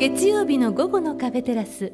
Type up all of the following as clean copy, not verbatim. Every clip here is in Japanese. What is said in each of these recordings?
月曜日の午後のカフェテラス、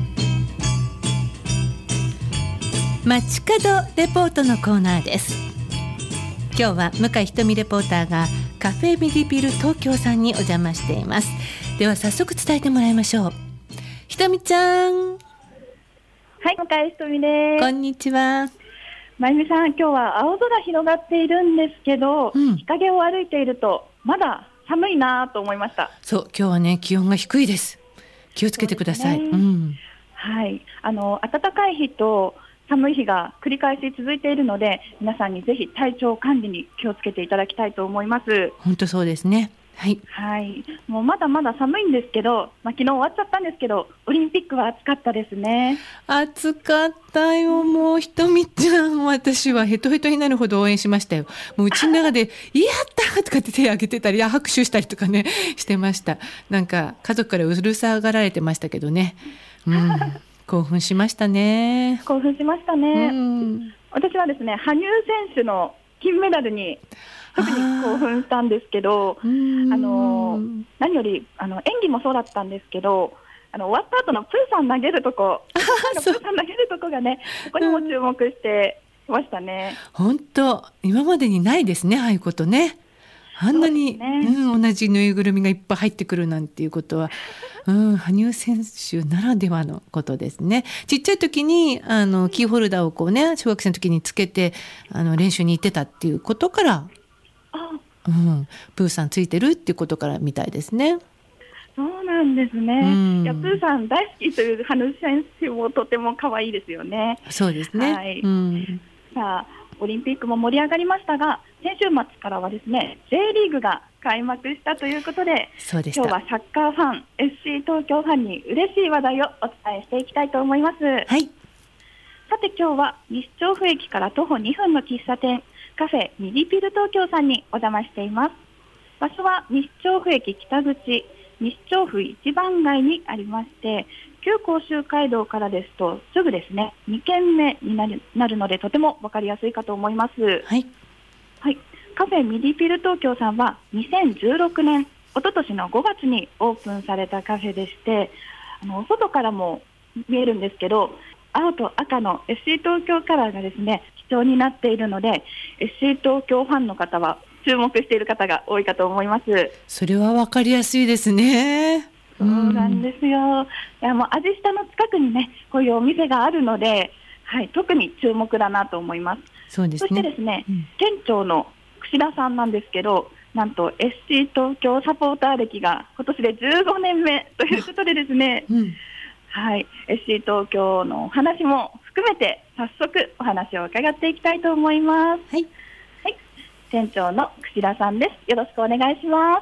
街角レポートのコーナーです。今日は向井ひとみレポーターがカフェミディピル東京さんにお邪魔しています。では早速伝えてもらいましょう。ひとみちゃん。 はい、向井ひとみです。 こんにちは。 まゆみさん、今日は青空広がっているんですけど、日陰を歩いているとまだ寒いなと思いました。 そう、今日はね気温が低いです。気をつけてください。 はい、暖かい日と寒い日が繰り返し続いているので、皆さんにぜひ体調管理に気をつけていただきたいと思います。 本当そうですね。はい、 もうまだまだ寒いんですけど、昨日終わっちゃったんですけど、オリンピックは暑かったですね。 暑かったよ。もうひとみちゃん、私はヘトヘトになるほど応援しましたよ。もううちの中でやったとかって手を挙げてたり拍手したりとかねしてました。なんか家族からうるさがられてましたけどね、興奮しましたね。 興奮しましたね。私はですね、羽生選手の金メダルに特に興奮したんですけど、何より演技もそうだったんですけど、終わった後のプーさん投げるとこプーさん投げるとこがね、ここにも注目してましたね。 本当今までにないですね、ああいうことね。あんなに、同じぬいぐるみがいっぱい入ってくるなんていうことは、羽生選手ならではのことですね。ちっちゃい時にキーホルダーをこうね、小学生の時につけて練習に行ってたっていうことから、プーさんついてるっていうことからみたいですね。 そうなんですね。いや、プーさん大好きという羽生選手もとても可愛いですよね。 そうですね。 さあ、オリンピックも盛り上がりましたが、先週末からはですね、J リーグが開幕したということで、 そうでした。 今日はサッカーファン、FC 東京ファンに嬉しい話題をお伝えしていきたいと思います。 はい。 さて今日は西調布駅から徒歩2分の喫茶店、カフェミディピル東京さんにお邪魔しています。場所は西調布駅北口、西調布一番街にありまして、旧甲州街道からですとすぐですね、2軒目になるので、とても分かりやすいかと思います。 はい。 カフェミディピル東京さんは2016年、一昨年の5月にオープンされたカフェでして、外からも見えるんですけど、青と赤の FC 東京カラーがですね、基調になっているので、FC 東京ファンの方は注目している方が多いかと思います。 それは分かりやすいですね。 そうなんですよ。いや、もう味下の近くにね、こういうお店があるので、特に注目だなと思います。 そうですね。 そしてですね、店長の串田さんなんですけど、なんと FC 東京サポーター歴が今年で15年目ということでですね、FC 東京のお話も含めて早速お話を伺っていきたいと思います。店長の串田さんです。よろしくお願いします。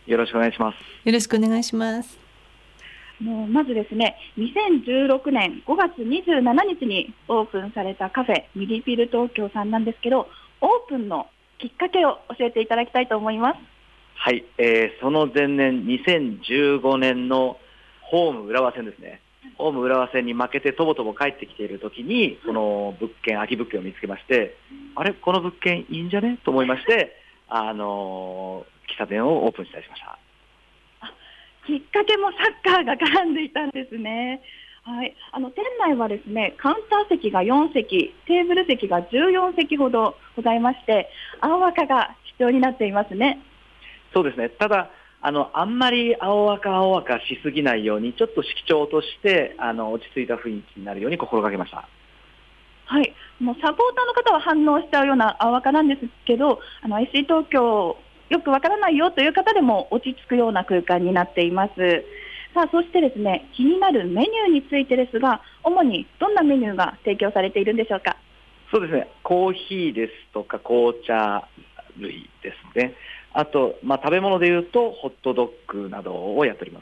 よろしくお願いします。 よろしくお願いします。 まずですね、2016年5月27日にオープンされたカフェミディピル東京さんなんですけど、オープンのきっかけを教えていただきたいと思います。 はい、その前年2015年のホーム浦和戦ですね。ホーム浦和戦に負けてとぼとぼ帰ってきている時に、この物件、空き物件を見つけまして、あれ、この物件いいんじゃねと思いまして、喫茶店をオープンしたりしました。 きっかけもサッカーが絡んでいたんですね。店内はですね、カウンター席が4席、テーブル席が14席ほどございまして、青赤が必要になっていますね。 そうですね。ただあんまり青赤しすぎないように、ちょっと色調として落ち着いた雰囲気になるように心がけました。 もうサポーターの方は反応しちゃうような青赤なんですけど、SC 東京よくわからないよという方でも落ち着くような空間になっています。さあ、そしてですね、気になるメニューについてですが、主にどんなメニューが提供されているんでしょうか。 そうですね、コーヒーですとか紅茶類ですね。あと、食べ物でいうとホットドッグなどをやっております。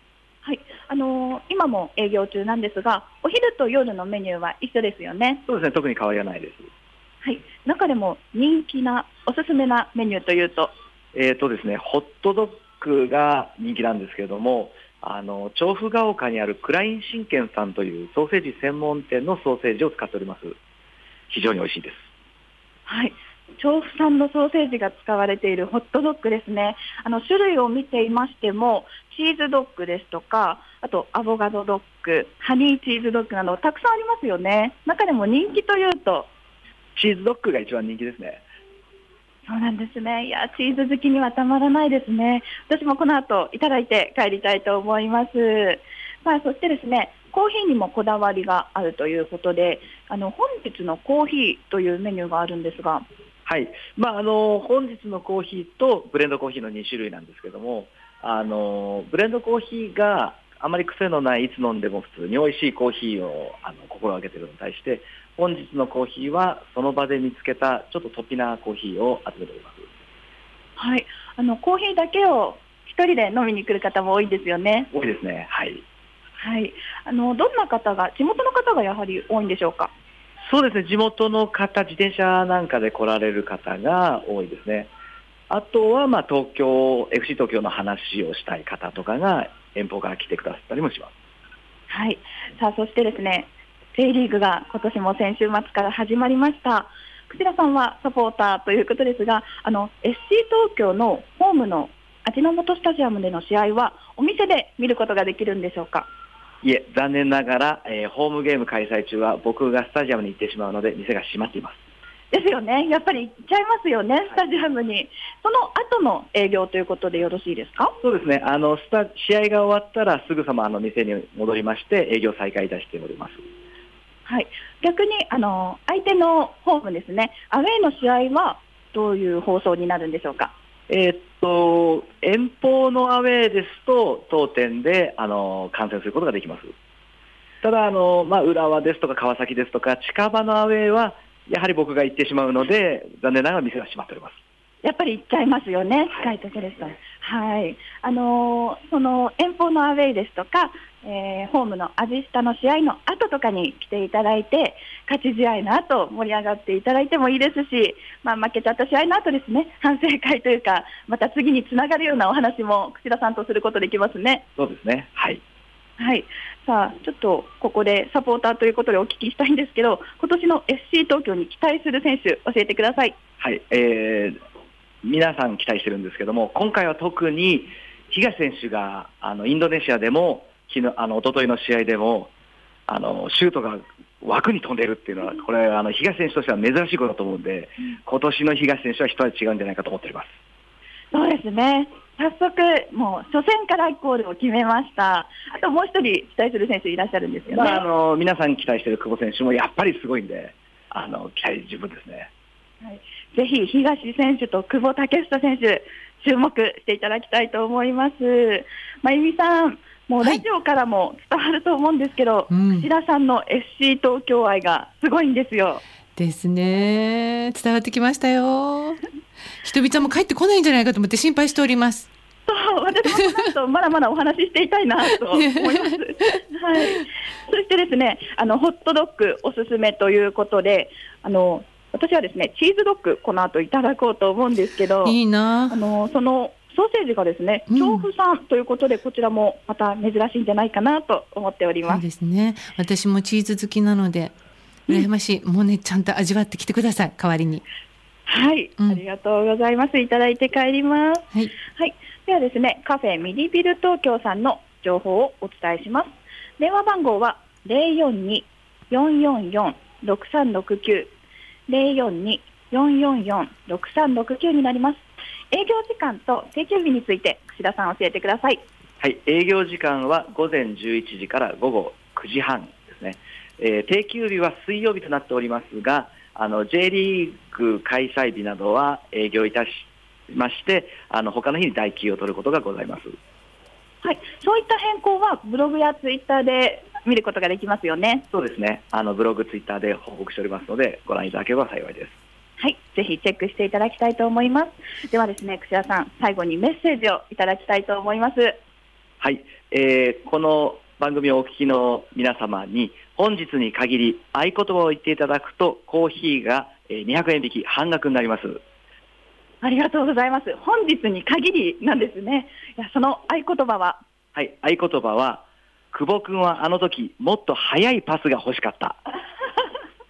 今も営業中なんですが、お昼と夜のメニューは一緒ですよね。 そうですね、特に変わりはないです。 中でも人気なおすすめなメニューというと、 ですね、ホットドッグが人気なんですけれども、調布が丘にあるクライン信玄さんというソーセージ専門店のソーセージを使っております。非常に美味しいです。 調布産のソーセージが使われているホットドッグですね。種類を見ていましても、チーズドッグですとか、あとアボカドドッグ、ハニーチーズドッグなどたくさんありますよね。中でも人気というと、 チーズドッグが一番人気ですね。 そうなんですね。いや、チーズ好きにはたまらないですね。私もこの後いただいて帰りたいと思います。そしてですね、コーヒーにもこだわりがあるということで、本日のコーヒーというメニューがあるんですが、 はい、本日のコーヒーとブレンドコーヒーの2種類なんですけども、ブレンドコーヒーがあまり癖のない、いつ飲んでも普通に美味しいコーヒーを心がけているのに対して、本日のコーヒーはその場で見つけたちょっと突飛なコーヒーを集めております。 はい、コーヒーだけを一人で飲みに来る方も多いですよね。 多いですね。はい。 はい、どんな方が、地元の方がやはり多いんでしょうか。 そうですね、地元の方、自転車なんかで来られる方が多いですね。あとは東京、FC 東京の話をしたい方とかが遠方から来てくださったりもします。 はい、そしてですね、J リーグが今年も先週末から始まりました。串田さんはサポーターということですが、SC 東京のホームの味の素スタジアムでの試合はお店で見ることができるんでしょうか。 いえ、残念ながら、ホームゲーム開催中は僕がスタジアムに行ってしまうので店が閉まっています。 ですよね。やっぱり行っちゃいますよね、スタジアムに。その後の営業ということでよろしいですか。 そうですね。試合が終わったらすぐさま店に戻りまして営業再開いたしております。 はい。逆に相手のホームですね、アウェーの試合はどういう放送になるんでしょうか。 遠方のアウェーですと当店で観戦することができます。ただ浦和ですとか川崎ですとか近場のアウェーはやはり僕が行ってしまうので残念ながら店が閉まっております。 やっぱり行っちゃいますよね、近いところですと。はい。その遠方のアウェーですとか、ホームの味下の試合の後とかに来ていただいて、勝ち試合の後盛り上がっていただいてもいいですし、負けちゃった試合の後ですね、反省会というか、また次につながるようなお話も串田さんとすることできますね。 そうですね。はい。 はい。ちょっとここでサポーターということでお聞きしたいんですけど、今年の SC 東京に期待する選手教えてください。 はい。皆さん期待してるんですけども、今回は特に東選手がインドネシアでも一昨日の試合でもシュートが枠に飛んでいるっていうのは、これ東選手としては珍しいことだと思うんで、今年の東選手は一味違うんじゃないかと思っております。 そうですね。早速もう初戦からゴールを決めました。あともう一人期待する選手いらっしゃるんですよね。 皆さん期待している久保選手もやっぱりすごいんで期待十分ですね。 はい、ぜひ東選手と久保建英選手注目していただきたいと思います。真由美さん、もうラジオからも伝わると思うんですけど、串田さんの SC 東京愛がすごいんですよ。 ですね。伝わってきましたよ。人々も帰ってこないんじゃないかと思って心配しております。 そう、私もこの後まだまだお話ししていたいなと思います。はい。そしてですね、ホットドッグおすすめということで、私はですね、チーズドッグこの後いただこうと思うんですけど、 いいな。 そのソーセージがですね、調布産ということで、こちらもまた珍しいんじゃないかなと思っております。 そうですね。私もチーズ好きなので羨ましい。もうね、ちゃんと味わってきてください、代わりに。 はい、ありがとうございます。いただいて帰ります。 はい。 はい。ではですね、カフェミディビル東京さんの情報をお伝えします。電話番号は 042-444-6369 042-444-6369になります。営業時間と定休日について串田さん教えてください。 はい、営業時間は午前11時から午後9時半ですね。定休日は水曜日となっておりますが、J リーグ開催日などは営業いたしまして、他の日に代休を取ることがございます。 はい、そういった変更はブログやツイッターで見ることができますよね。 そうですね。ブログ、ツイッターで報告しておりますので、ご覧いただければ幸いです。 はい、ぜひチェックしていただきたいと思います。ではですね、串田さん、最後にメッセージをいただきたいと思います。 はい、この番組をお聞きの皆様に本日に限り合言葉を言っていただくとコーヒーが200円引き半額になります。 ありがとうございます。本日に限りなんですね。いや、その合言葉は、 はい、合言葉は久保君はあの時もっと速いパスが欲しかった。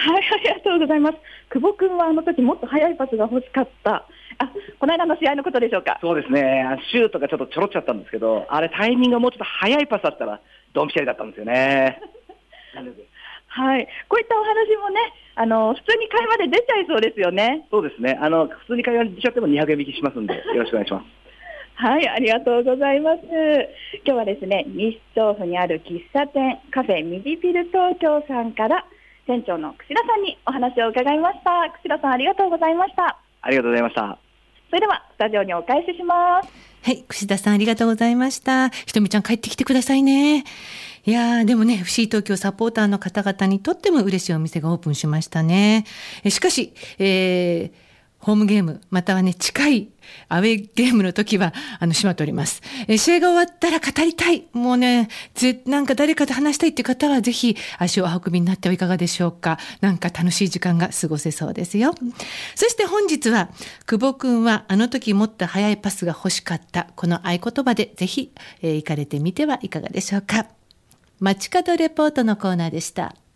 はい、ありがとうございます。久保君はあの時もっと速いパスが欲しかった。この間の試合のことでしょうか。 そうですね。シュートがちょっとちょろっちゃったんですけど、あれタイミングがもうちょっと速いパスだったらドンピシャリだったんですよね。 はい、こういったお話もね、普通に会話で出ちゃいそうですよね。 そうですね。普通に会話で出ちゃっても200円引きしますんで、よろしくお願いします。 はい、ありがとうございます。今日はですね、西調布にある喫茶店カフェミディピル東京さんから店長の櫛田さんにお話を伺いました。櫛田さん、ありがとうございました。 ありがとうございました。 それではスタジオにお返しします。 はい、櫛田さんありがとうございました。ひとみちゃん帰ってきてくださいね。いやーでもね、FC 東京サポーターの方々にとっても嬉しいお店がオープンしましたね。しかし、ホームゲームまたはね近いアウェーゲームの時は閉まっております。試合が終わったら語りたい、もうねなんか誰かと話したいっていう方はぜひ足をお運びになってはいかがでしょうか。なんか楽しい時間が過ごせそうですよ。そして本日は久保くんはあの時もっと速いパスが欲しかった、この合言葉でぜひ、行かれてみてはいかがでしょうか。街角レポートのコーナーでした。